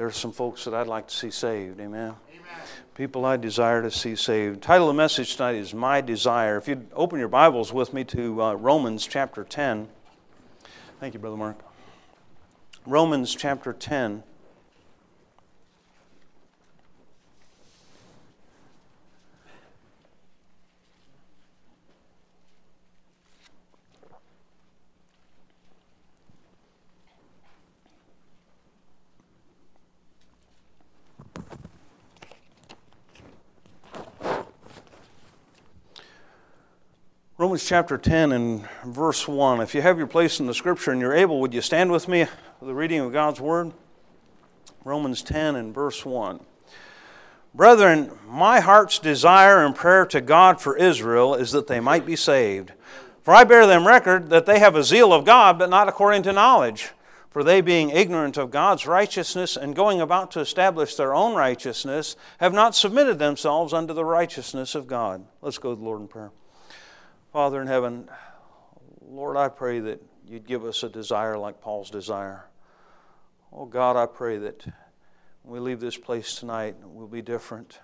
there are some folks that I'd like to see saved. Amen. People I desire to see saved. The title of the message tonight is My Desire. If you'd open your Bibles with me to Romans chapter 10. Thank you, Brother Mark. Romans chapter 10. Romans chapter 10 and verse 1. If you have your place in the Scripture and you're able, would you stand with me for the reading of God's Word? Romans 10 and verse 1. Brethren, my heart's desire and prayer to God for Israel is that they might be saved. For I bear them record that they have a zeal of God, but not according to knowledge. For they, being ignorant of God's righteousness and going about to establish their own righteousness, have not submitted themselves unto the righteousness of God. Let's go to the Lord in prayer. Father in heaven, Lord, I pray that you'd give us a desire like Paul's desire. Oh God, I pray that when we leave this place tonight, we'll be different.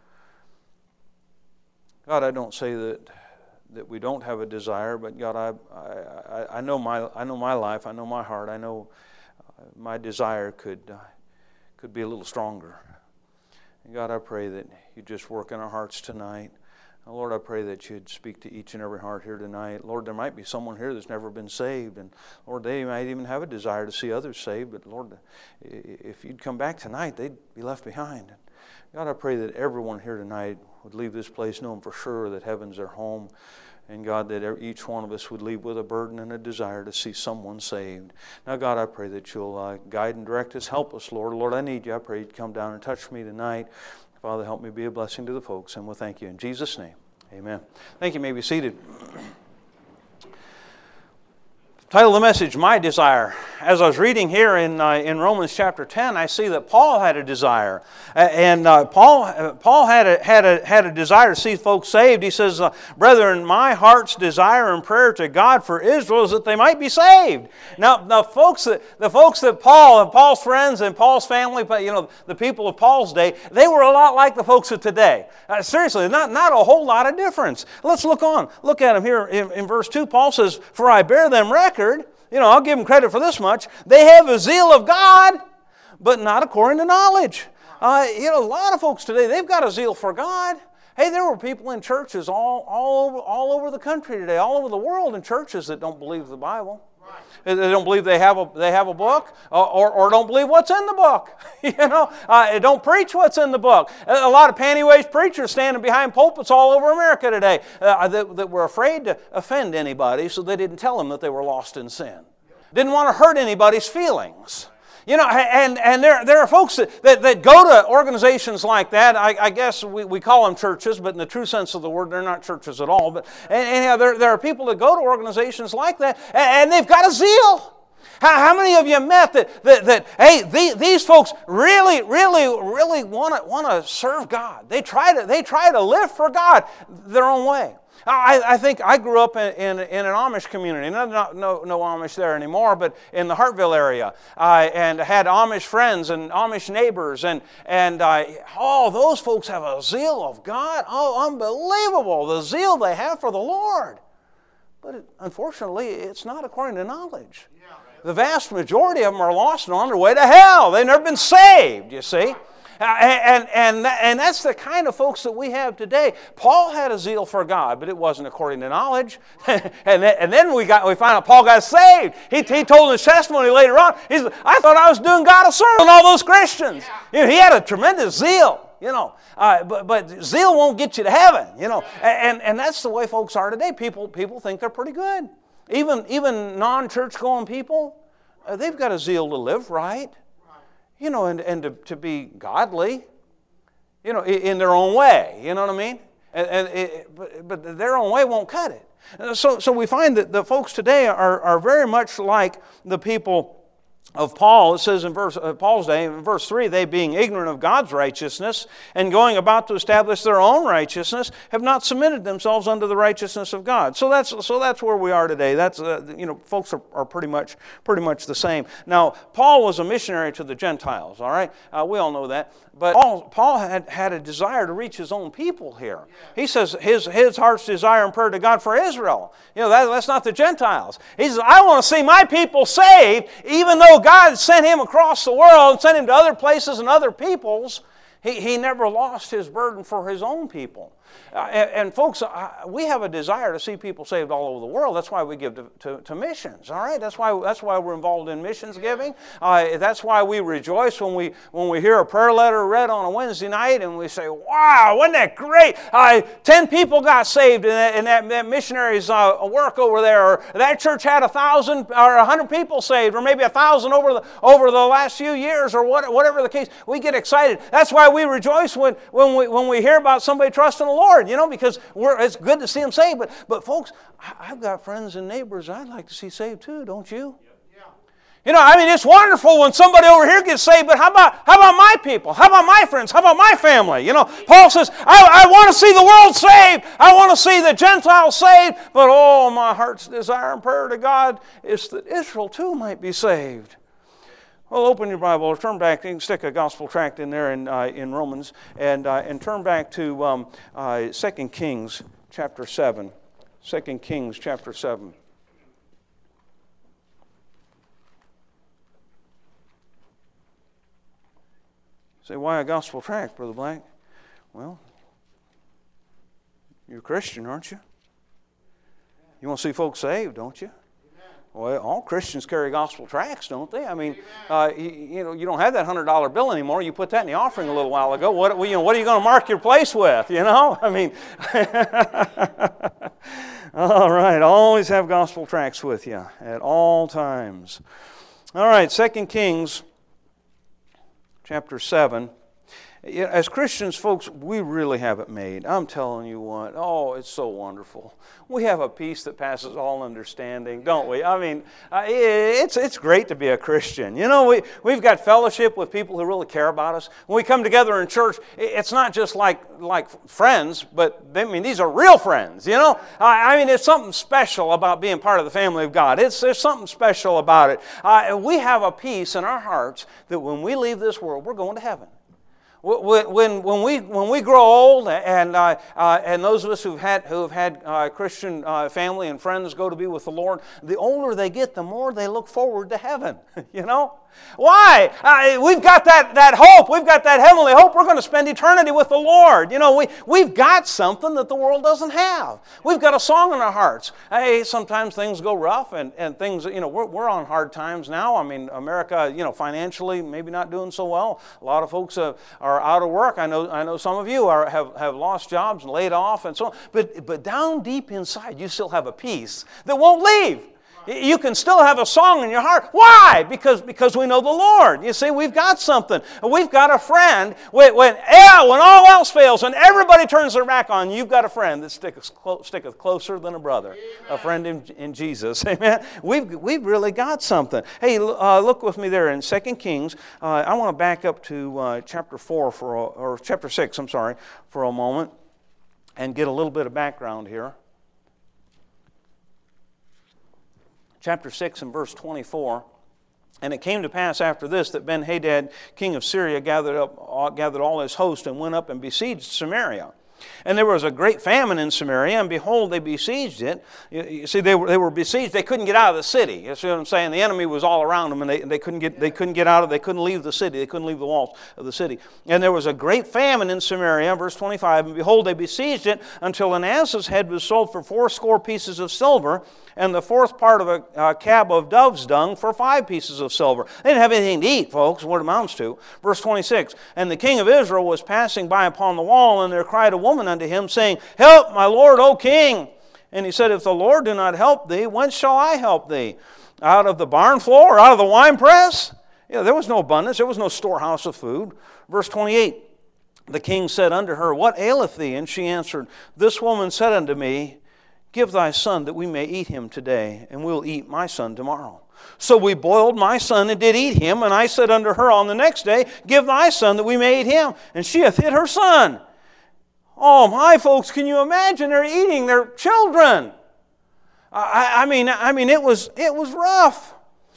God, I don't say that we don't have a desire, but God, I know my life, I know my heart, I know my desire could be a little stronger. And God, I pray that you'd just work in our hearts tonight. Lord, I pray that you'd speak to each and every heart here tonight. Lord, there might be someone here that's never been saved, and Lord, they might even have a desire to see others saved, but Lord, if you'd come back tonight, they'd be left behind. God, I pray that everyone here tonight would leave this place knowing for sure that heaven's their home, and God, that each one of us would leave with a burden and a desire to see someone saved. Now, God, I pray that you'll guide and direct us. Help us, Lord. Lord, I need you. I pray you'd come down and touch me tonight. Father, help me be a blessing to the folks, and we'll thank you in Jesus' name. Amen. Thank you. You may be seated. Title of the message, My Desire. As I was reading here in Romans chapter 10, I see that Paul had a desire. And Paul had a desire to see folks saved. He says, Brethren, my heart's desire and prayer to God for Israel is that they might be saved. Now the folks that Paul and Paul's friends and Paul's family, the people of Paul's day, they were a lot like the folks of today. Seriously, not a whole lot of difference. Let's look on. Look at them here in verse 2. Paul says, For I bear them record. I'll give them credit for this much. They have a zeal of God, but not according to knowledge. A lot of folks today, they've got a zeal for God. Hey, there were people in churches all over the country today, all over the world in churches that don't believe the Bible. They don't believe they have a book, or don't believe what's in the book. Don't preach what's in the book. A lot of panty-waist preachers standing behind pulpits all over America today that were afraid to offend anybody, so they didn't tell them that they were lost in sin. Didn't want to hurt anybody's feelings. And there are folks that go to organizations like that. I guess we call them churches, but in the true sense of the word, they're not churches at all. But anyhow, there are people that go to organizations like that, and they've got a zeal. How many of you met that hey, these folks really want to serve God? They try to live for God their own way. I think I grew up in an Amish community. No Amish there anymore, but in the Hartville area. And had Amish friends and Amish neighbors. And those folks have a zeal of God. Oh, unbelievable, the zeal they have for the Lord. But unfortunately, it's not according to knowledge. The vast majority of them are lost and on their way to hell. They've never been saved, you see. And that's the kind of folks that we have today. Paul had a zeal for God, but it wasn't according to knowledge. and then we find out Paul got saved. He told his testimony later on. He said, I thought I was doing God a service on all those Christians. He had a tremendous zeal. But zeal won't get you to heaven. And that's the way folks are today. People think they're pretty good. Even non-church going people, they've got a zeal to live right. And to be godly, in their own way, you know what I mean? But their own way won't cut it. So we find that the folks today are very much like the people of Paul, it says in Paul's day, in verse 3, they being ignorant of God's righteousness and going about to establish their own righteousness, have not submitted themselves unto the righteousness of God. So that's where we are today. That's folks are pretty much the same. Now, Paul was a missionary to the Gentiles. All right, we all know that. But Paul had a desire to reach his own people here. He says his heart's desire and prayer to God for Israel. That's not the Gentiles. He says, I want to see my people saved, even though God sent him across the world and sent him to other places and other peoples. He never lost his burden for his own people. And folks, we have a desire to see people saved all over the world. That's why we give to missions. All right, that's why we're involved in missions giving. That's why we rejoice when we hear a prayer letter read on a Wednesday night, and we say, "Wow, wasn't that great? 10 people got saved in that missionary's work over there. Or that church had 1,000 or 100 people saved, or maybe 1,000 over the last few years, or whatever the case." We get excited. That's why we rejoice when we hear about somebody trusting the Lord, because it's good to see them saved. But folks, I've got friends and neighbors I'd like to see saved too, don't you? It's wonderful when somebody over here gets saved, but how about my people? How about my friends? How about my family? Paul says, I want to see the world saved. I want to see the Gentiles saved. But my heart's desire and prayer to God is that Israel too might be saved. Well, open your Bible or turn back. You can stick a gospel tract in there in Romans and turn back to 2 Kings chapter 7. 2 Kings chapter 7. Say, why a gospel tract, Brother Black? Well, you're a Christian, aren't you? You want to see folks saved, don't you? Well, all Christians carry gospel tracts, don't they? You don't have that $100 bill anymore. You put that in the offering a little while ago. What are you going to mark your place with? All right. Always have gospel tracts with you at all times. All right. 2 Kings chapter 7. As Christians, folks, we really have it made. I'm telling you what. Oh, it's so wonderful. We have a peace that passes all understanding, don't we? It's great to be a Christian. We've got fellowship with people who really care about us. When we come together in church, it's not just like friends, but these are real friends. It's something special about being part of the family of God. There's something special about it. We have a peace in our hearts that when we leave this world, we're going to heaven. When we grow old, and those of us who have had Christian family and friends go to be with the Lord, the older they get, the more they look forward to heaven. Why? We've got that hope. We've got that heavenly hope. We're going to spend eternity with the Lord. We've got something that the world doesn't have. We've got a song in our hearts. Hey, sometimes things go rough, and things, we're on hard times now. America, financially maybe not doing so well. A lot of folks are out of work. I know some of you have lost jobs and laid off and so on. But down deep inside, you still have a peace that won't leave. You can still have a song in your heart. Why? Because we know the Lord. You see, we've got something. We've got a friend. When all else fails, when everybody turns their back on you, you've got a friend that sticketh closer than a brother. Amen. A friend in Jesus. Amen. We've really got something. Hey, look with me there in 2 Kings. I want to back up to chapter 6, for a moment, and get a little bit of background here. Chapter 6 and verse 24. And it came to pass after this that Ben-Hadad, king of Syria, gathered all his host and went up and besieged Samaria. And there was a great famine in Samaria, and behold, they besieged it. You see, they were besieged. They couldn't get out of the city. You see what I'm saying? The enemy was all around them, and they couldn't get out of. They couldn't leave the city. They couldn't leave the walls of the city. And there was a great famine in Samaria, verse 25. And behold, they besieged it until an ass's head was sold for 80 pieces of silver, and the fourth part of a cab of dove's dung for 5 pieces of silver. They didn't have anything to eat, folks. What it amounts to. Verse 26. And the king of Israel was passing by upon the wall, and there cried a woman unto him, saying, Help, my lord, O king. And he said, If the Lord do not help thee, whence shall I help thee? Out of the barn floor, or out of the winepress? There was no abundance. There was no storehouse of food. Verse 28. The king said unto her, What aileth thee? And she answered, This woman said unto me, Give thy son that we may eat him today, and we'll eat my son tomorrow. So we boiled my son and did eat him. And I said unto her on the next day, Give thy son that we may eat him. And she hath hid her son. Oh my, folks, can you imagine? They're eating their children. I mean, it was rough.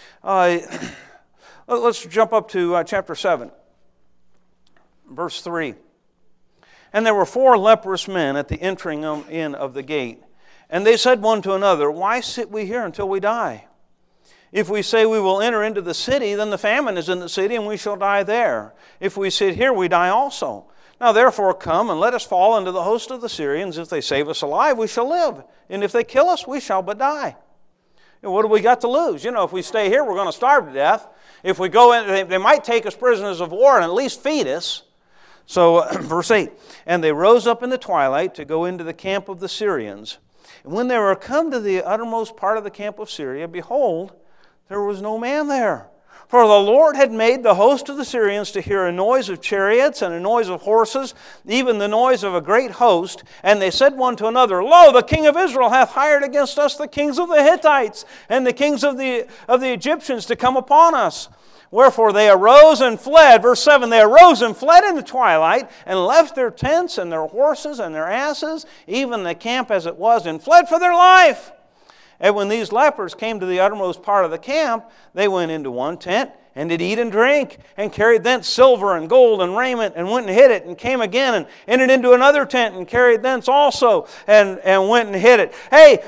Let's jump up to chapter 7, verse 3. And there were 4 leprous men at the entering in of the gate. And they said one to another, Why sit we here until we die? If we say we will enter into the city, then the famine is in the city, and we shall die there. If we sit here, we die also. Now therefore come, and let us fall into the host of the Syrians. If they save us alive, we shall live. And if they kill us, we shall but die. And what do we got to lose? If we stay here, we're going to starve to death. If we go in, they might take us prisoners of war and at least feed us. So, verse 8, And they rose up in the twilight to go into the camp of the Syrians. And when they were come to the uttermost part of the camp of Syria, behold, there was no man there. For the Lord had made the host of the Syrians to hear a noise of chariots and a noise of horses, even the noise of a great host. And they said one to another, Lo, the king of Israel hath hired against us the kings of the Hittites and the kings of the Egyptians to come upon us. Wherefore they arose and fled. Verse 7, They arose and fled in the twilight, and left their tents and their horses and their asses, even the camp as it was, and fled for their life. And when these lepers came to the uttermost part of the camp, they went into one tent, and did eat and drink, and carried thence silver and gold and raiment, and went and hid it, and came again, and entered into another tent, and carried thence also, and went and hid it. Hey,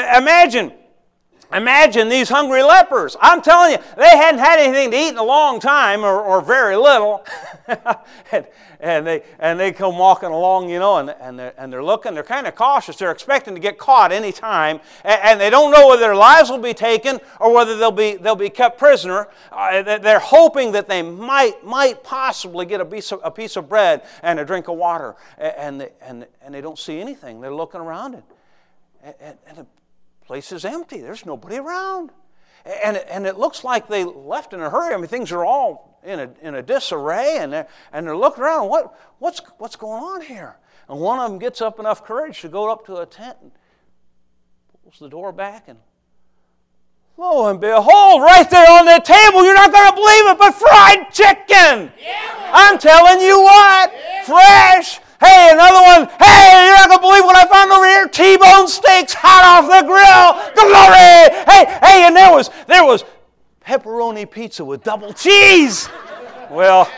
imagine these hungry lepers. I'm telling you, they hadn't had anything to eat in a long time, or very little. and they come walking along, and they're looking. They're kind of cautious. They're expecting to get caught any time, and they don't know whether their lives will be taken or whether they'll be kept prisoner. They're hoping that they might possibly get a piece of bread and a drink of water, and they don't see anything. They're looking around, and the place is empty. There's nobody around. And it looks like they left in a hurry. I mean, things are all in a disarray, and they're looking around. What's going on here? And one of them gets up enough courage to go up to a tent and pulls the door back, and lo and behold, right there on that table, you're not going to believe it, but fried chicken. Yeah. I'm telling you what, fresh. Hey, another one. Hey, you're not going to believe what I found over here. T-bone steaks hot off the grill. Glory. Hey, and there was pepperoni pizza with double cheese. Well,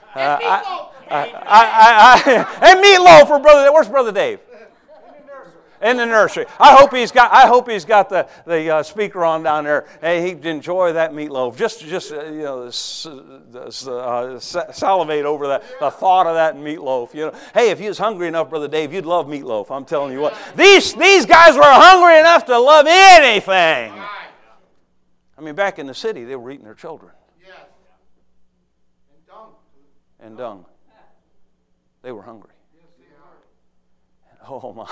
and meatloaf for Brother. Where's Brother Dave? In the nursery. I hope he's got the speaker on down there. Hey, he'd enjoy that meatloaf. Just salivate over the thought of that meatloaf. Hey, if he was hungry enough, Brother Dave, you'd love meatloaf. I'm telling you what. These guys were hungry enough to love anything. I mean, back in the city, they were eating their children. Yes. And dung. They were hungry. Oh my.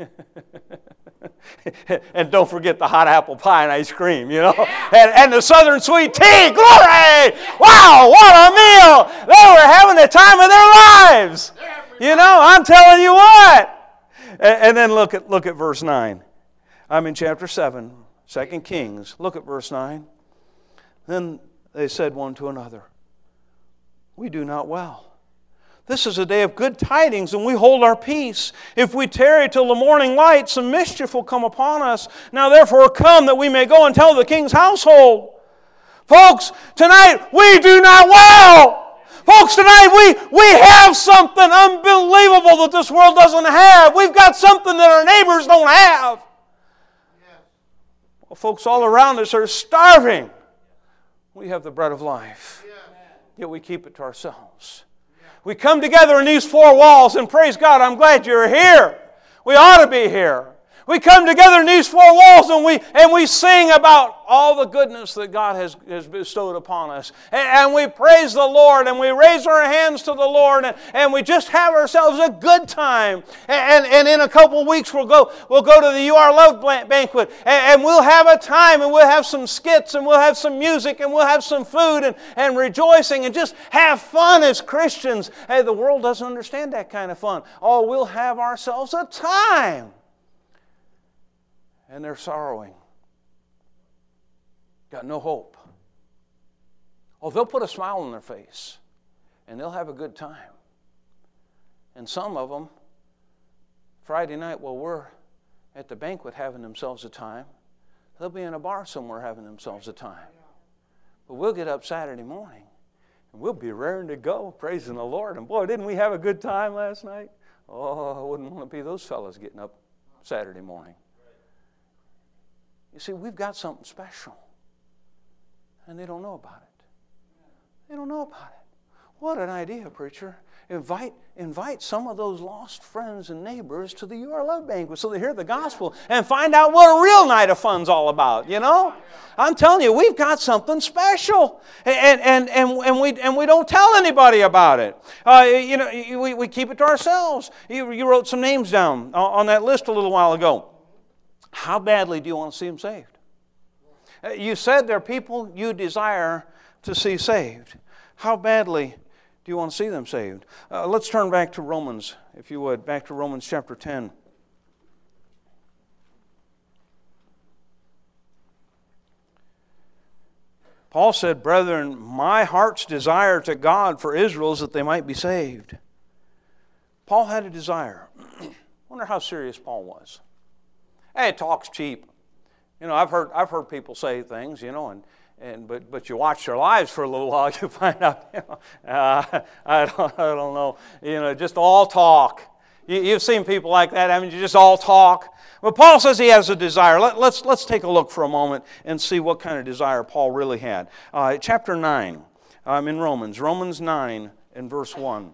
And don't forget the hot apple pie and ice cream, and the southern sweet tea. Glory! Wow, what a meal! They were having the time of their lives. I'm telling you what. And then look at verse 9. I'm in chapter 7, 2 Kings. Look at verse 9. Then they said one to another, We do not well. This is a day of good tidings, and we hold our peace. If we tarry till the morning light, some mischief will come upon us. Now therefore come, that we may go and tell the king's household. Folks, tonight we do not well. Folks, tonight we have something unbelievable that this world doesn't have. We've got something that our neighbors don't have. Well, folks all around us are starving. We have the bread of life, yet we keep it to ourselves. We come together in these 4 walls, and praise God, I'm glad you're here. We ought to be here. We come together in these 4 walls, and we sing about all the goodness that God has bestowed upon us. And we praise the Lord, and we raise our hands to the Lord, and we just have ourselves a good time. And in a couple of weeks, we'll go to the You Are Loved banquet, and we'll have a time, and we'll have some skits, and we'll have some music, and we'll have some food, and rejoicing, and just have fun as Christians. Hey, the world doesn't understand that kind of fun. Oh, we'll have ourselves a time. And they're sorrowing. got no hope. Oh, they'll put a smile on their face, and they'll have a good time. And some of them, Friday night, while we're at the banquet having themselves a time, they'll be in a bar somewhere having themselves a time. But we'll get up Saturday morning, and we'll be raring to go, praising the Lord. And boy, didn't we have a good time last night? Oh, I wouldn't want to be those fellas getting up Saturday morning. You see, we've got something special, and they don't know about it. They don't know about it. What an idea, preacher. Invite some of those lost friends and neighbors to the You Are Loved banquet so they hear the gospel and find out what a real night of fun's all about, you know? I'm telling you, we've got something special. And we don't tell anybody about it. We keep it to ourselves. You wrote some names down on that list a little while ago. How badly do you want to see them saved? You said there are people you desire to see saved. How badly do you want to see them saved? Let's turn back to Romans, if you would, back to Romans chapter 10. Paul said, "Brethren, my heart's desire to God for Israel is that they might be saved." Paul had a desire. Wonder how serious Paul was. Hey, talk's cheap. You know, I've heard people say things, you know, but you watch their lives for a little while, you find out, you know, I don't know, you know, just all talk. You've seen people like that. I mean, you just all talk. But Paul says he has a desire. Let's take a look for a moment and see what kind of desire Paul really had. Chapter 9, in Romans 9 and verse 1.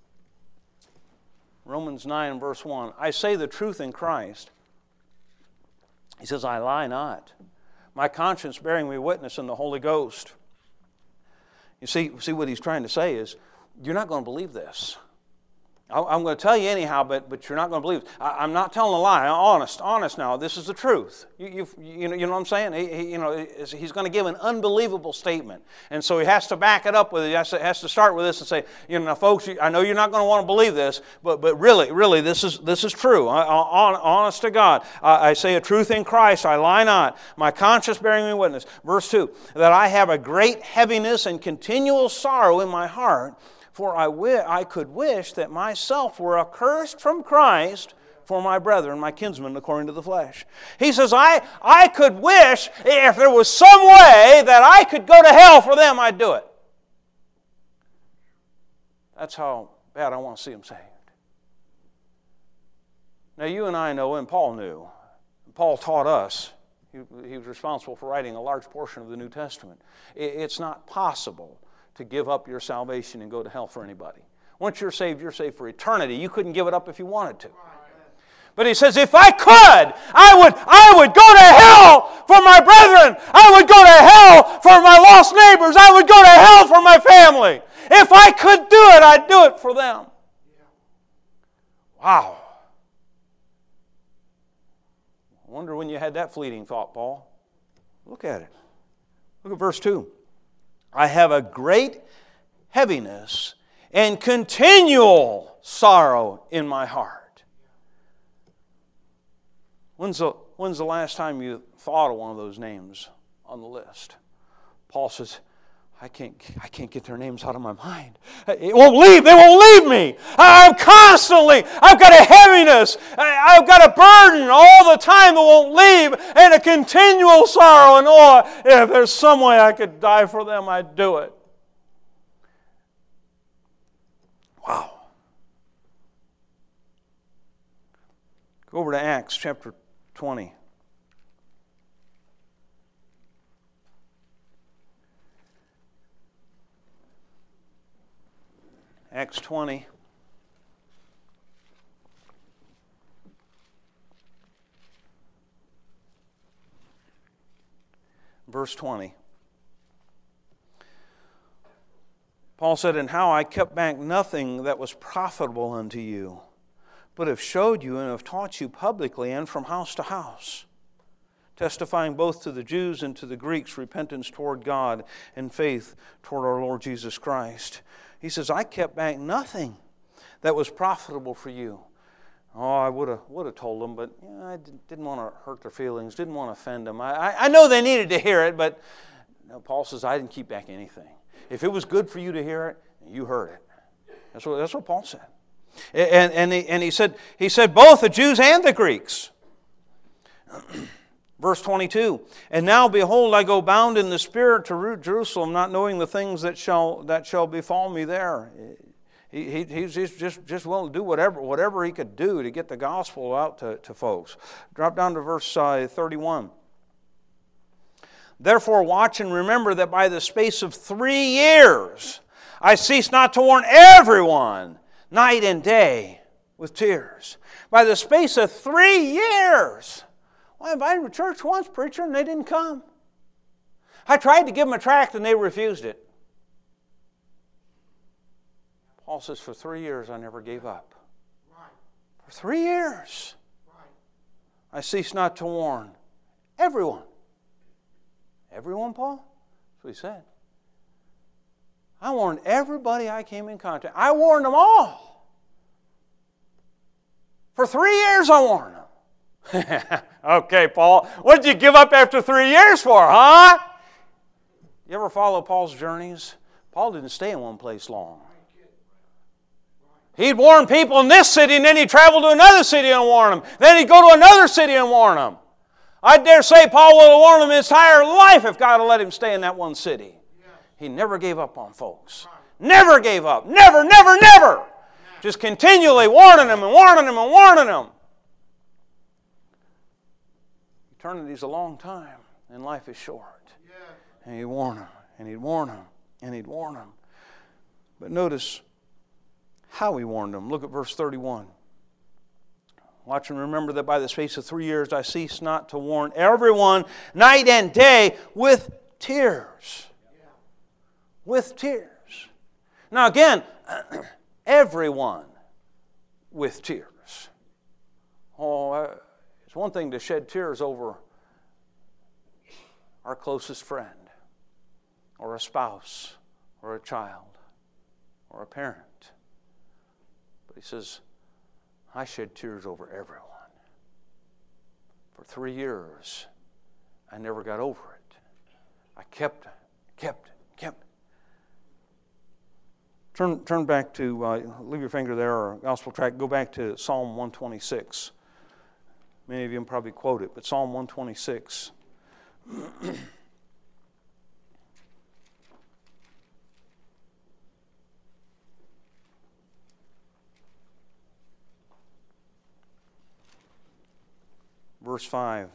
Romans 9 and verse 1. I say the truth in Christ. He says, I lie not. My conscience bearing me witness in the Holy Ghost. You see what he's trying to say is, you're not going to believe this. I'm going to tell you anyhow, but you're not going to believe it. I'm not telling a lie. Honest now. This is the truth. You know what I'm saying? He's going to give an unbelievable statement. And so he has to back it up with it. He has to start with this and say, now folks, I know you're not going to want to believe this, but really, this is true. Honest to God. I say a truth in Christ. I lie not. My conscience bearing me witness. Verse 2, that I have a great heaviness and continual sorrow in my heart, for I could wish that myself were accursed from Christ for my brethren, my kinsmen, according to the flesh. He says, I could wish if there was some way that I could go to hell for them, I'd do it. That's how bad I want to see them saved. Now you and I know, and Paul knew, Paul taught us, he was responsible for writing a large portion of the New Testament. It's not possible to give up your salvation and go to hell for anybody. Once you're saved for eternity. You couldn't give it up if you wanted to. But he says, if I could, I would go to hell for my brethren. I would go to hell for my lost neighbors. I would go to hell for my family. If I could do it, I'd do it for them. Wow. I wonder when you had that fleeting thought, Paul. Look at it. Look at verse 2. I have a great heaviness and continual sorrow in my heart. When's the last time you thought of one of those names on the list? Paul says, I can't get their names out of my mind. They won't leave me. I've got a heaviness. I've got a burden all the time that won't leave, and a continual sorrow. And if there's some way I could die for them, I'd do it. Wow. Go over to Acts chapter 20. Acts 20. Verse 20. Paul said, and how I kept back nothing that was profitable unto you, but have showed you and have taught you publicly and from house to house, testifying both to the Jews and to the Greeks repentance toward God and faith toward our Lord Jesus Christ. He says, I kept back nothing that was profitable for you. Oh, I would have told them, but I didn't want to hurt their feelings, didn't want to offend them. I know they needed to hear it, but no, Paul says, I didn't keep back anything. If it was good for you to hear it, you heard it. That's what Paul said. And he said both the Jews and the Greeks. Verse 22, and now behold, I go bound in the Spirit to Jerusalem, not knowing the things that shall befall me there. He's just willing to do whatever he could do to get the gospel out to folks. Drop down to verse 31. Therefore watch and remember that by the space of 3 years I cease not to warn everyone, night and day, with tears. By the space of 3 years. Well, I invited them to church once, preacher, and they didn't come. I tried to give them a tract and they refused it. Paul says, for 3 years I never gave up. For 3 years. I cease not to warn everyone. Everyone, Paul? That's what he said. I warned everybody I came in contact. I warned them all. For 3 years I warned them. Okay, Paul, what did you give up after 3 years for, huh? You ever follow Paul's journeys? Paul didn't stay in one place long. He'd warn people in this city, and then he'd travel to another city and warn them. Then he'd go to another city and warn them. I dare say Paul would have warned them his entire life if God had let him stay in that one city. He never gave up on folks. Never gave up. Never, never, never. Just continually warning them and warning them and warning them. Eternity's a long time, and life is short. And he'd warn them, and he'd warn them, and he'd warn them. But notice how he warned them. Look at verse 31. Watch and remember that by the space of 3 years I cease not to warn everyone night and day with tears. With tears. Now again, everyone with tears. Oh, it's one thing to shed tears over our closest friend, or a spouse, or a child, or a parent. But he says, I shed tears over everyone. For 3 years, I never got over it. I kept. Turn back to, leave your finger there, or gospel tract, go back to Psalm 126. Many of you can probably quote it, but Psalm 126. Verse 5.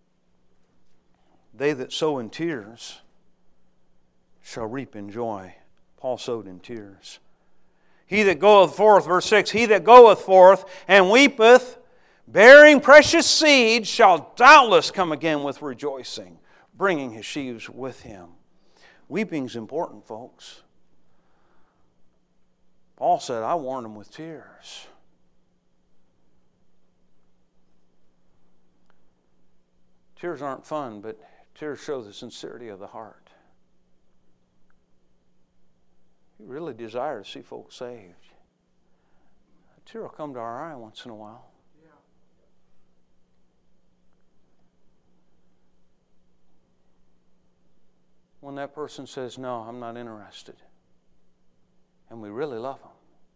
They that sow in tears shall reap in joy. Paul sowed in tears. He that goeth forth, verse 6, he that goeth forth and weepeth, bearing precious seed, shall doubtless come again with rejoicing, bringing his sheaves with him. Weeping's important, folks. Paul said, I warned them with tears. Tears aren't fun, but tears show the sincerity of the heart. You really desire to see folks saved. A tear will come to our eye once in a while. When that person says, no, I'm not interested, and we really love them,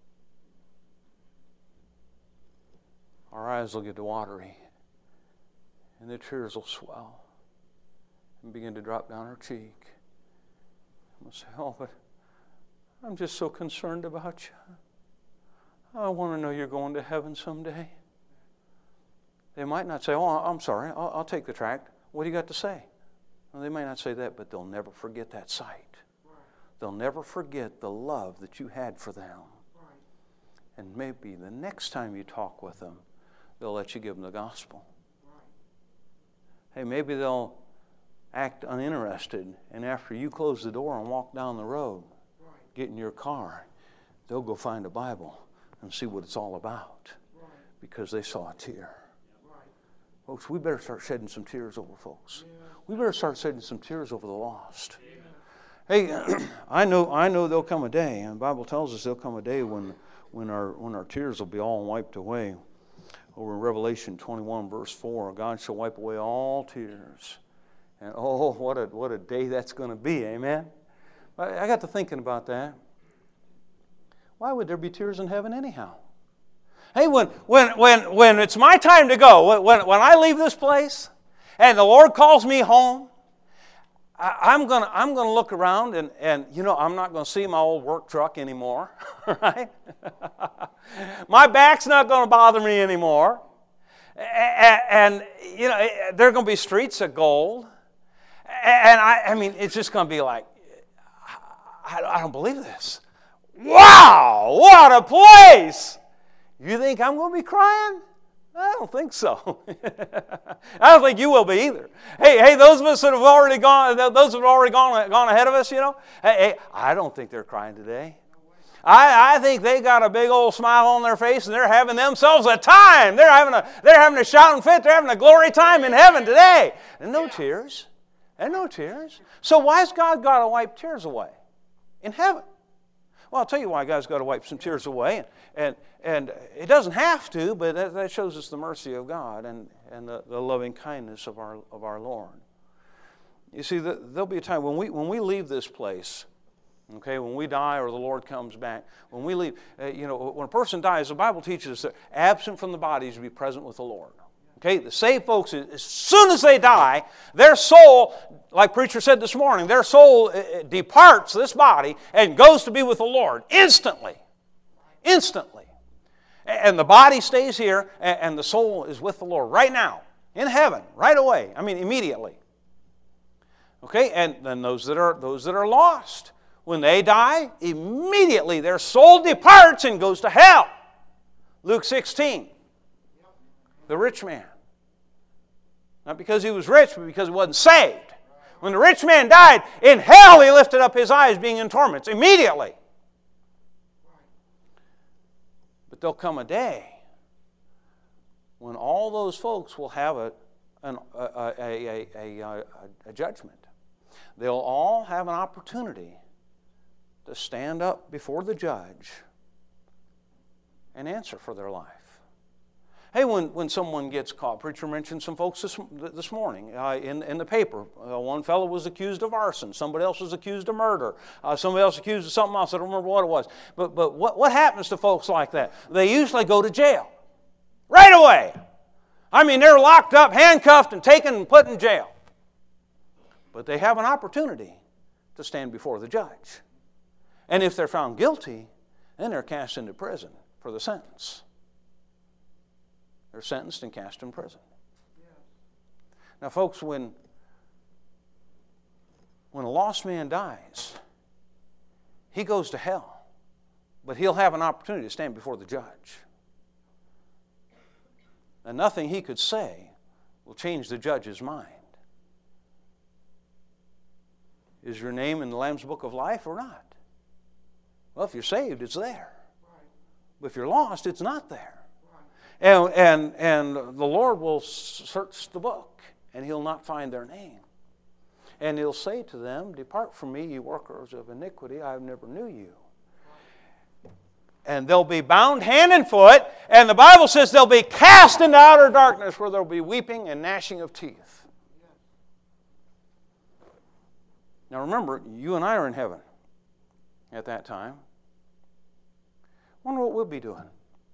our eyes will get watery, and the tears will swell and begin to drop down our cheek. And we'll say, oh, but I'm just so concerned about you. I want to know you're going to heaven someday. They might not say, oh, I'm sorry, I'll take the tract. What do you got to say? Well, they might not say that, but they'll never forget that sight. They'll never forget the love that you had for them. And maybe the next time you talk with them, they'll let you give them the gospel. Hey, maybe they'll act uninterested, and after you close the door and walk down the road, get in your car, they'll go find a Bible and see what it's all about because they saw a tear. Folks, we better start shedding some tears over folks. We better start shedding some tears over the lost. Hey, I know there'll come a day, and the Bible tells us there'll come a day when our tears will be all wiped away. Over in Revelation 21, verse 4, God shall wipe away all tears. And oh, what a day that's going to be, amen? I got to thinking about that. Why would there be tears in heaven anyhow? Hey, when it's my time to go, when I leave this place and the Lord calls me home, I'm gonna look around and I'm not going to see my old work truck anymore, right? My back's not going to bother me anymore, and there are going to be streets of gold, and I mean it's just going to be like, I don't believe this. Wow, what a place! You think I'm going to be crying? I don't think so. I don't think you will be either. Hey, those of us that have already gone, gone ahead of us, hey, I don't think they're crying today. I think they got a big old smile on their face and they're having themselves a time. They're having a shouting fit. They're having a glory time in heaven today. And no tears. And no tears. So why has God got to wipe tears away in heaven? Well, I'll tell you why God's got to wipe some tears away. And it doesn't have to, but that shows us the mercy of God and the loving kindness of our Lord. You see, there'll be a time when we leave this place, okay, when we die or the Lord comes back, when we leave, when a person dies, the Bible teaches us that absent from the body is to be present with the Lord. Okay, the saved folks, as soon as they die, their soul, like preacher said this morning, their soul departs this body and goes to be with the Lord instantly. Instantly. And the body stays here and the soul is with the Lord right now, in heaven, right away. I mean, immediately. Okay, and then those that are lost, when they die, immediately their soul departs and goes to hell. Luke 16. The rich man. Not because he was rich, but because he wasn't saved. When the rich man died, in hell he lifted up his eyes being in torments immediately. But there'll come a day when all those folks will have a judgment. They'll all have an opportunity to stand up before the judge and answer for their life. Hey, when someone gets caught, preacher mentioned some folks this morning in the paper. One fellow was accused of arson. Somebody else was accused of murder. Somebody else accused of something else. I don't remember what it was. But what happens to folks like that? They usually go to jail right away. I mean, they're locked up, handcuffed, and taken and put in jail. But they have an opportunity to stand before the judge. And if they're found guilty, then they're cast into prison for the sentence. They're sentenced and cast in prison. Now, folks, when a lost man dies, he goes to hell, but he'll have an opportunity to stand before the judge. And nothing he could say will change the judge's mind. Is your name in the Lamb's Book of Life or not? Well, if you're saved, it's there. But if you're lost, it's not there. And the Lord will search the book, and He'll not find their name. And He'll say to them, "Depart from me, you workers of iniquity, I never knew you." And they'll be bound hand and foot, and the Bible says they'll be cast into outer darkness where there'll be weeping and gnashing of teeth. Now remember, you and I are in heaven at that time. I wonder what we'll be doing.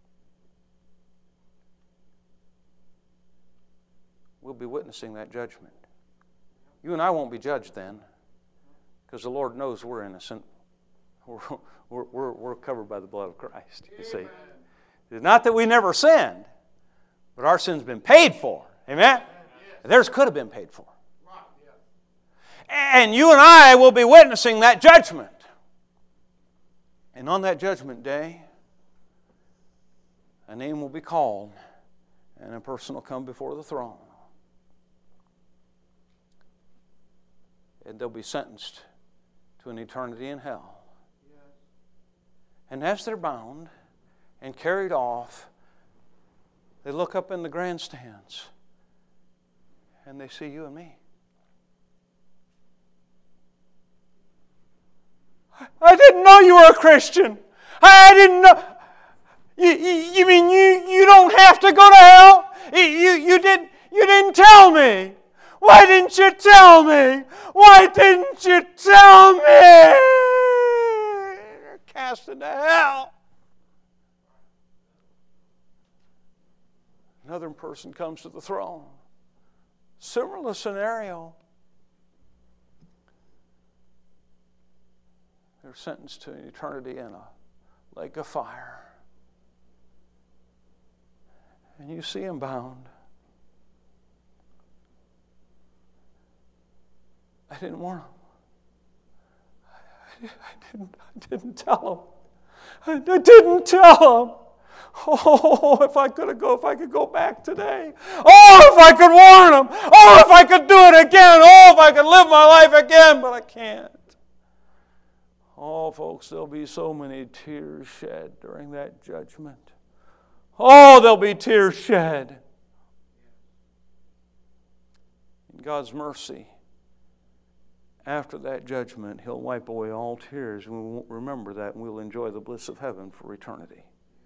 We'll be witnessing that judgment. You and I won't be judged then, because the Lord knows we're innocent. We're covered by the blood of Christ, you see. It's not that we never sinned, but our sin's been paid for. Amen? Theirs could have been paid for. And you and I will be witnessing that judgment. And on that judgment day, a name will be called, and a person will come before the throne. And they'll be sentenced to an eternity in hell. And as they're bound and carried off, they look up in the grandstands and they see you and me. I didn't know you were a Christian. I didn't know. You mean you don't have to go to hell. You didn't tell me. Why didn't you tell me? Why didn't you tell me? You're cast into hell. Another person comes to the throne. Similar scenario. They're sentenced to eternity in a lake of fire. And you see them bound. I didn't warn them. I didn't tell them. I didn't tell them. Oh, if I could go back today. Oh, if I could warn them. Oh, if I could do it again. Oh, if I could live my life again, but I can't. Oh, folks, there'll be so many tears shed during that judgment. Oh, there'll be tears shed. In God's mercy, after that judgment, He'll wipe away all tears. We won't remember that, and we'll enjoy the bliss of heaven for eternity.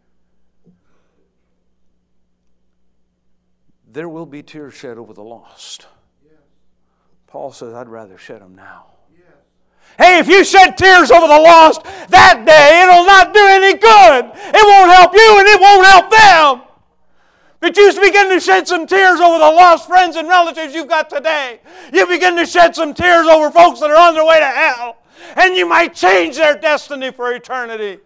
There will be tears shed over the lost. Paul says, I'd rather shed them now. Hey, if you shed tears over the lost that day, it'll not do any good. It won't help you and it won't help them. But you begin to shed some tears over the lost friends and relatives you've got today. You begin to shed some tears over folks that are on their way to hell. And you might change their destiny for eternity.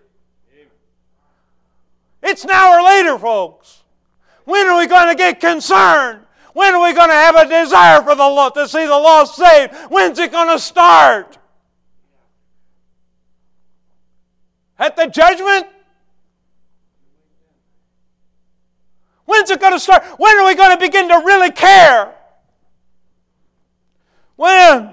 It's now or later, folks. When are we going to get concerned? When are we going to have a desire for to see the lost saved? When's it going to start? At the judgment? When's it going to start? When are we going to begin to really care? When?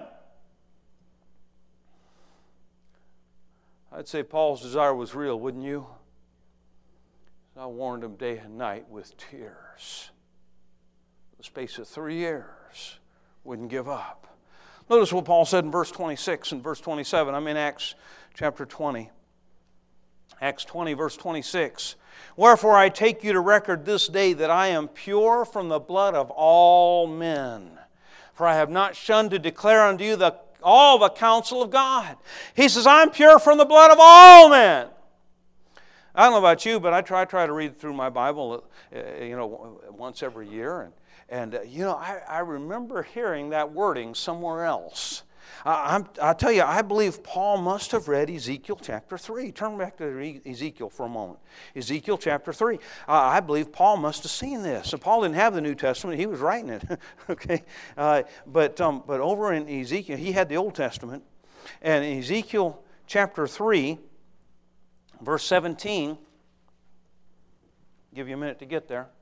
I'd say Paul's desire was real, wouldn't you? I warned him day and night with tears. For the space of 3 years, wouldn't give up. Notice what Paul said in verse 26 and verse 27. I'm in Acts chapter 20. Acts 20, verse 26. Wherefore I take you to record this day that I am pure from the blood of all men. For I have not shunned to declare unto you all the counsel of God. He says, I'm pure from the blood of all men. I don't know about you, but I try to read through my Bible, once every year. And I remember hearing that wording somewhere else. I'll tell you, I believe Paul must have read Ezekiel chapter 3. Turn back to Ezekiel for a moment. Ezekiel chapter 3. I believe Paul must have seen this. So Paul didn't have the New Testament. He was writing it. Okay, but over in Ezekiel, he had the Old Testament. And in Ezekiel chapter 3, verse 17, give you a minute to get there.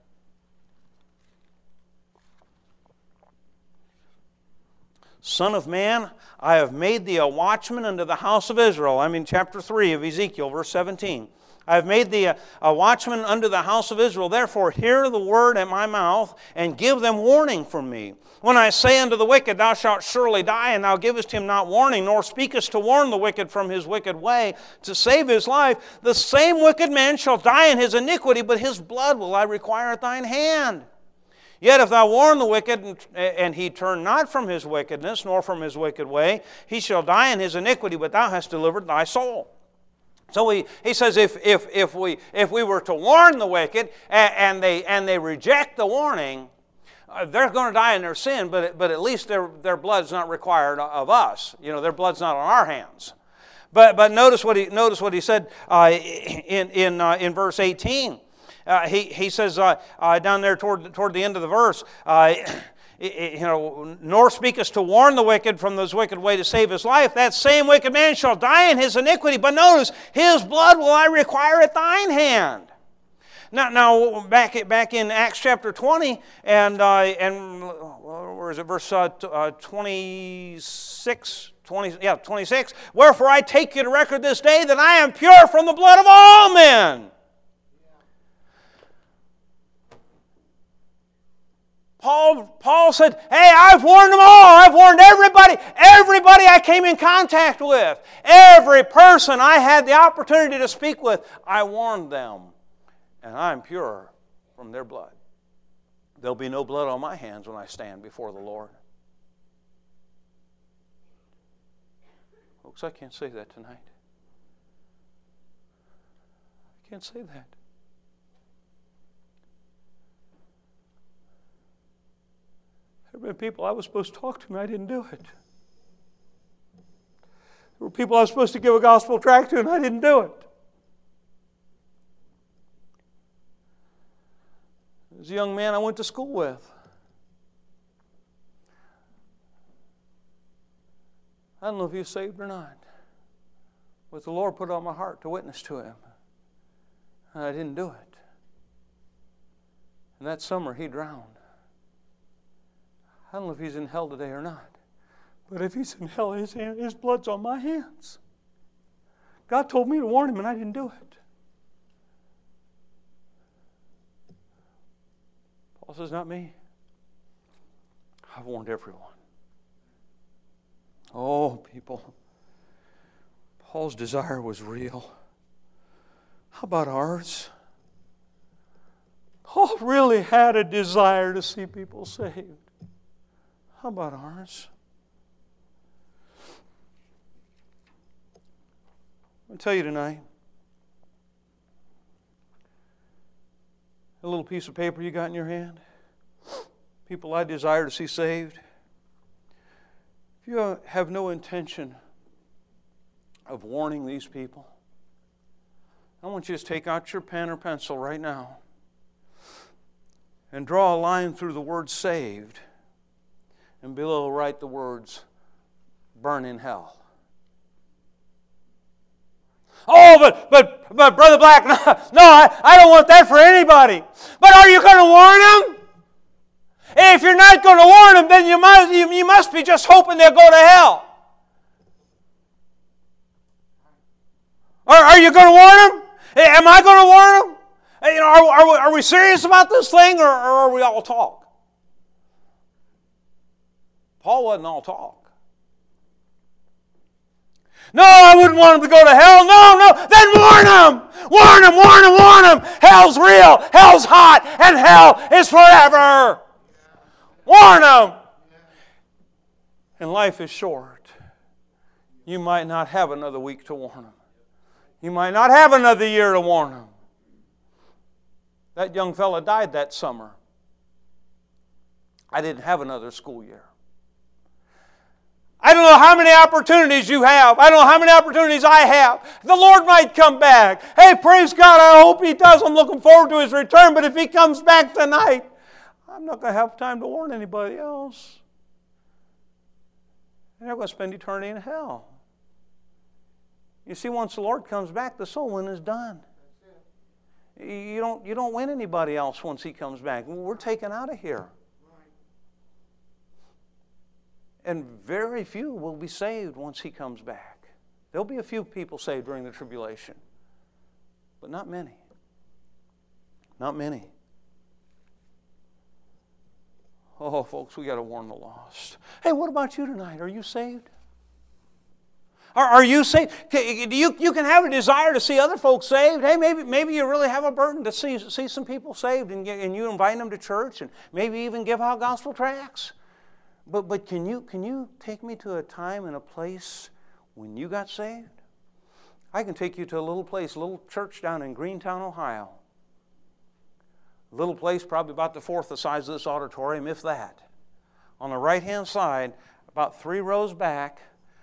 Son of man, I have made thee a watchman unto the house of Israel. I'm in chapter 3 of Ezekiel, verse 17. I have made thee a watchman unto the house of Israel. Therefore hear the word at my mouth, and give them warning from me. When I say unto the wicked, thou shalt surely die, and thou givest him not warning, nor speakest to warn the wicked from his wicked way, to save his life, the same wicked man shall die in his iniquity, but his blood will I require at thine hand. Yet if thou warn the wicked, and he turn not from his wickedness, nor from his wicked way, he shall die in his iniquity, but thou hast delivered thy soul. So he says, if we were to warn the wicked, and they reject the warning, they're going to die in their sin, but at least their blood's not required of us. Their blood's not on our hands. But notice what he said in verse 18. He says down there toward the end of the verse, nor speakest to warn the wicked from his wicked way to save his life. That same wicked man shall die in his iniquity. But notice, his blood will I require at thine hand. Now back in Acts chapter 20 and where is it? Verse 26. 26. Wherefore I take you to record this day that I am pure from the blood of all men. Paul said, hey, I've warned them all. I've warned everybody. Everybody I came in contact with. Every person I had the opportunity to speak with, I warned them. And I'm pure from their blood. There'll be no blood on my hands when I stand before the Lord. Folks, I can't say that tonight. I can't say that. There have been people I was supposed to talk to and I didn't do it. There were people I was supposed to give a gospel tract to and I didn't do it. There's a young man I went to school with. I don't know if he was saved or not. But the Lord put it on my heart to witness to him. And I didn't do it. And that summer he drowned. I don't know if he's in hell today or not. But if he's in hell, his blood's on my hands. God told me to warn him and I didn't do it. Paul says, not me. I've warned everyone. Oh, people. Paul's desire was real. How about ours? Paul really had a desire to see people saved. How about ours? I'll tell you tonight. A little piece of paper you got in your hand. People I desire to see saved. If you have no intention of warning these people, I want you to take out your pen or pencil right now and draw a line through the word saved and below write the words burn in hell. Oh, but Brother Black, no, I don't want that for anybody. But are you going to warn them? If you're not going to warn them, then you must be just hoping they'll go to hell. Are you going to warn them? Am I going to warn them? You know, are we serious about this thing, or are we all talk? Paul wasn't all talk. No, I wouldn't want them to go to hell. No, then warn them. Warn them, warn them, warn them. Hell's real, hell's hot, and hell is forever. Warn them. And life is short. You might not have another week to warn them. You might not have another year to warn them. That young fella died that summer. I didn't have another school year. I don't know how many opportunities you have. I don't know how many opportunities I have. The Lord might come back. Hey, praise God, I hope He does. I'm looking forward to His return. But if He comes back tonight, I'm not going to have time to warn anybody else. And they're going to spend eternity in hell. You see, once the Lord comes back, the soul winning is done. You don't win anybody else once He comes back. We're taken out of here. And very few will be saved once He comes back. There'll be a few people saved during the tribulation, but not many. Not many. Oh, folks, we got to warn the lost. Hey, what about you tonight? Are you saved? Are you saved? You can have a desire to see other folks saved. Hey, maybe you really have a burden to see some people saved, and you invite them to church, and maybe even give out gospel tracts. But can you take me to a time and a place when you got saved? I can take you to a little place, a little church down in Greentown, Ohio. A little place probably about the fourth the size of this auditorium, if that. On the right-hand side, about 3 rows back,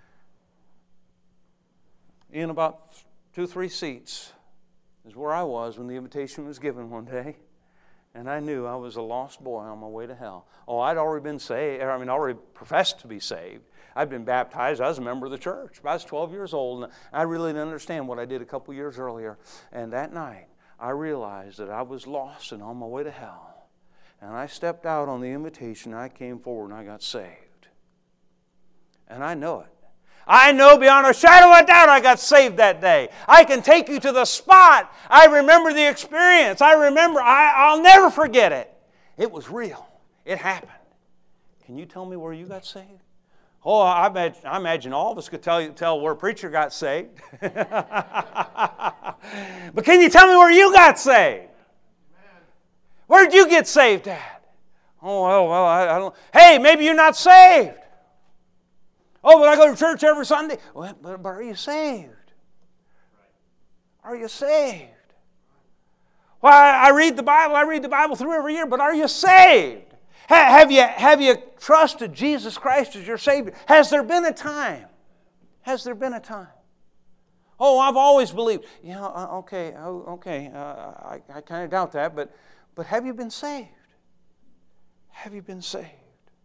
in about 2-3 seats, is where I was when the invitation was given one day. And I knew I was a lost boy on my way to hell. Oh, I'd already been saved. Already professed to be saved. I'd been baptized. I was a member of the church. I was 12 years old, and I really didn't understand what I did a couple years earlier. And that night, I realized that I was lost and on my way to hell. And I stepped out on the invitation. I came forward, and I got saved. And I know it. I know beyond a shadow of a doubt I got saved that day. I can take you to the spot. I remember the experience. I'll never forget it. It was real. It happened. Can you tell me where you got saved? Oh, I imagine all of us could tell where a preacher got saved. But can you tell me where you got saved? Where'd you get saved at? Oh, well, I don't. Hey, maybe you're not saved. Oh, but I go to church every Sunday. Well, but are you saved? Are you saved? Well, I read the Bible through every year, but are you saved? Have you trusted Jesus Christ as your Savior? Has there been a time? Has there been a time? Oh, I've always believed. Yeah, okay. I kind of doubt that, but have you been saved? Have you been saved?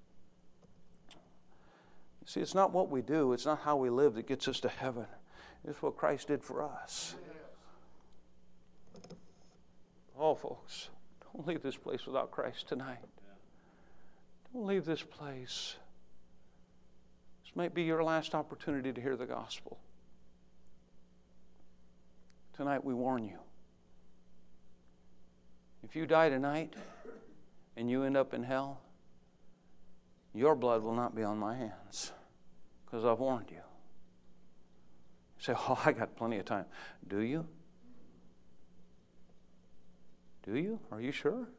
See, it's not what we do, it's not how we live that gets us to heaven. It's what Christ did for us. Oh, folks, don't leave this place without Christ tonight. Don't leave this place. This might be your last opportunity to hear the gospel. Tonight we warn you. If you die tonight and you end up in hell, your blood will not be on my hands because I've warned you. You say, oh, I got plenty of time. Do you? Do you? Are you sure?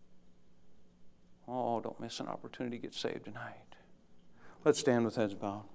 Oh, don't miss an opportunity to get saved tonight. Let's stand with heads bowed.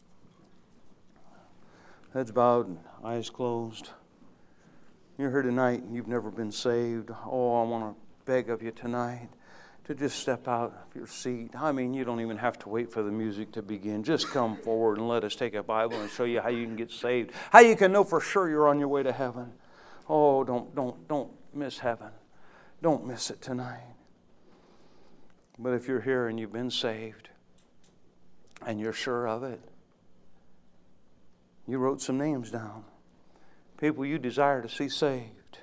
Heads bowed and eyes closed. You're here tonight and you've never been saved. Oh, I want to beg of you tonight to just step out of your seat. I mean, you don't even have to wait for the music to begin. Just come forward and let us take a Bible and show you how you can get saved. How you can know for sure you're on your way to heaven. Oh, don't miss heaven. Don't miss it tonight. But if you're here and you've been saved and you're sure of it, you wrote some names down. People you desire to see saved.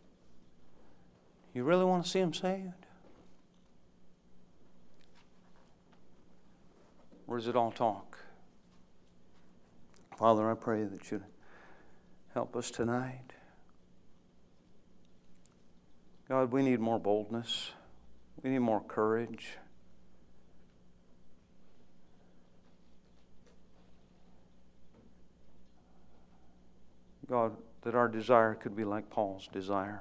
You really want to see them saved? Or is it all talk? Father, I pray that you'd help us tonight. God, we need more boldness. We need more courage. God, that our desire could be like Paul's desire.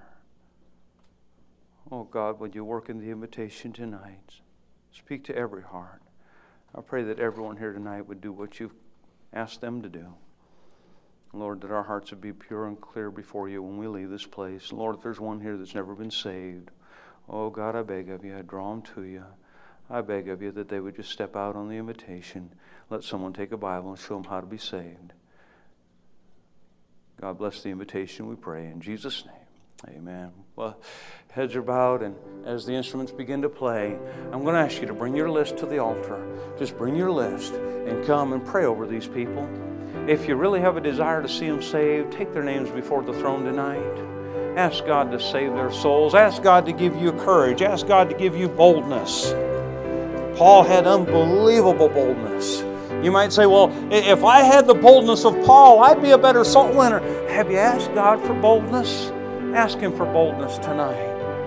Oh God, would you work in the invitation tonight? Speak to every heart. I pray that everyone here tonight would do what you've asked them to do. Lord, that our hearts would be pure and clear before you when we leave this place. Lord, if there's one here that's never been saved, oh God, I beg of you, I draw them to you. I beg of you that they would just step out on the invitation. Let someone take a Bible and show them how to be saved. God bless the invitation, we pray. In Jesus' name, amen. Well, heads are bowed, and as the instruments begin to play, I'm going to ask you to bring your list to the altar. Just bring your list and come and pray over these people. If you really have a desire to see them saved, take their names before the throne tonight. Ask God to save their souls. Ask God to give you courage. Ask God to give you boldness. Paul had unbelievable boldness. You might say, well, if I had the boldness of Paul, I'd be a better soul winner. Have you asked God for boldness? Ask Him for boldness tonight.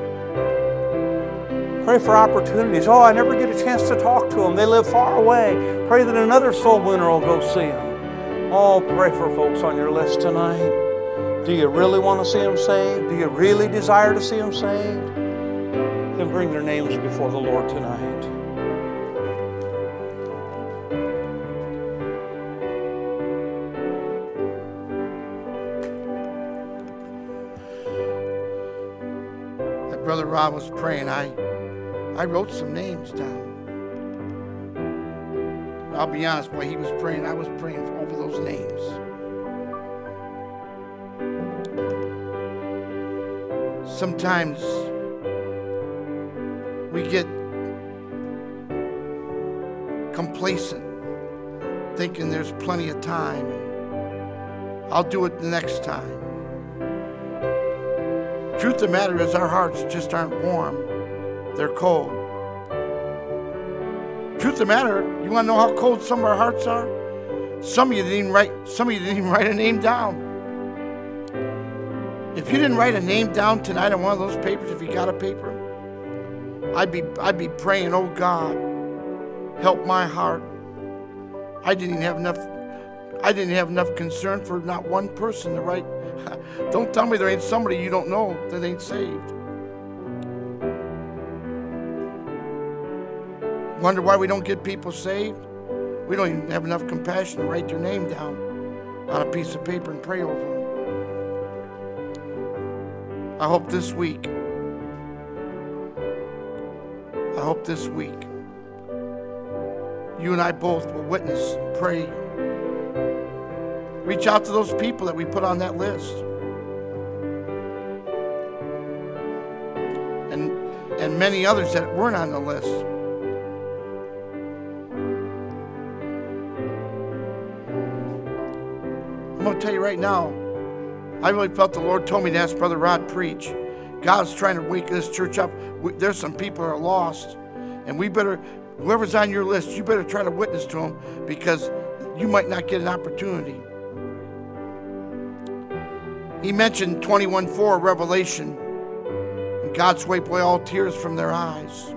Pray for opportunities. Oh, I never get a chance to talk to them. They live far away. Pray that another soul winner will go see them. Oh, pray for folks on your list tonight. Do you really want to see them saved? Do you really desire to see them saved? Then bring their names before the Lord tonight. Brother Rob was praying, I wrote some names down. I'll be honest, while he was praying, I was praying over those names. Sometimes we get complacent, thinking there's plenty of time. I'll do it the next time. Truth of the matter is, our hearts just aren't warm. They're cold. Truth of the matter, you want to know how cold some of our hearts are? Some of you didn't even write a name down. If you didn't write a name down tonight on one of those papers, if you got a paper, I'd be praying, oh God, help my heart. I didn't have enough concern for not one person to write. Don't tell me there ain't somebody you don't know that ain't saved. Wonder why we don't get people saved? We don't even have enough compassion to write their name down on a piece of paper and pray over them. I hope this week, you and I both will witness, pray, reach out to those people that we put on that list. And many others that weren't on the list. I'm going to tell you right now, I really felt the Lord told me to ask Brother Rod preach. God's trying to wake this church up. There's some people that are lost. And we better, whoever's on your list, you better try to witness to them, because you might not get an opportunity. He mentioned 21:4 Revelation. And God wipe away all tears from their eyes.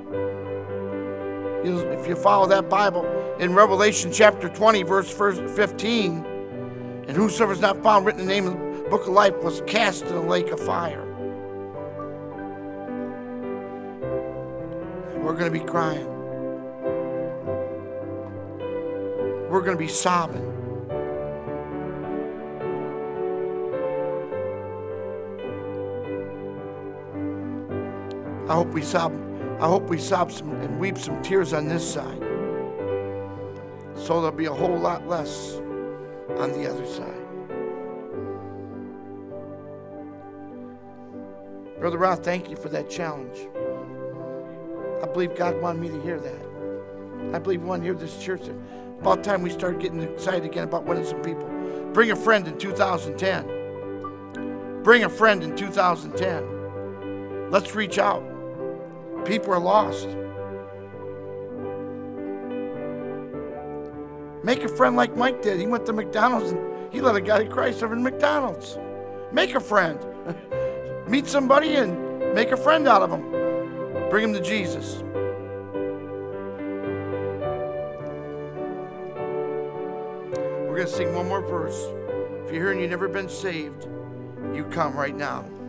If you follow that Bible, in Revelation chapter 20, verse 15, and whosoever is not found written in the name of the book of life was cast in a lake of fire. And we're going to be crying. We're going to be sobbing. I hope we sob some and weep some tears on this side, so there'll be a whole lot less on the other side. Brother Roth, thank you for that challenge. I believe God wanted me to hear that. I believe He wanted to hear this church. About time we started getting excited again about winning some people. Bring a friend in 2010. Bring a friend in 2010. Let's reach out. People are lost. Make a friend like Mike did. He went to McDonald's and he led a guy to Christ over in McDonald's. Make a friend. Meet somebody and make a friend out of them. Bring him to Jesus. We're going to sing one more verse. If you're here and you've never been saved, you come right now.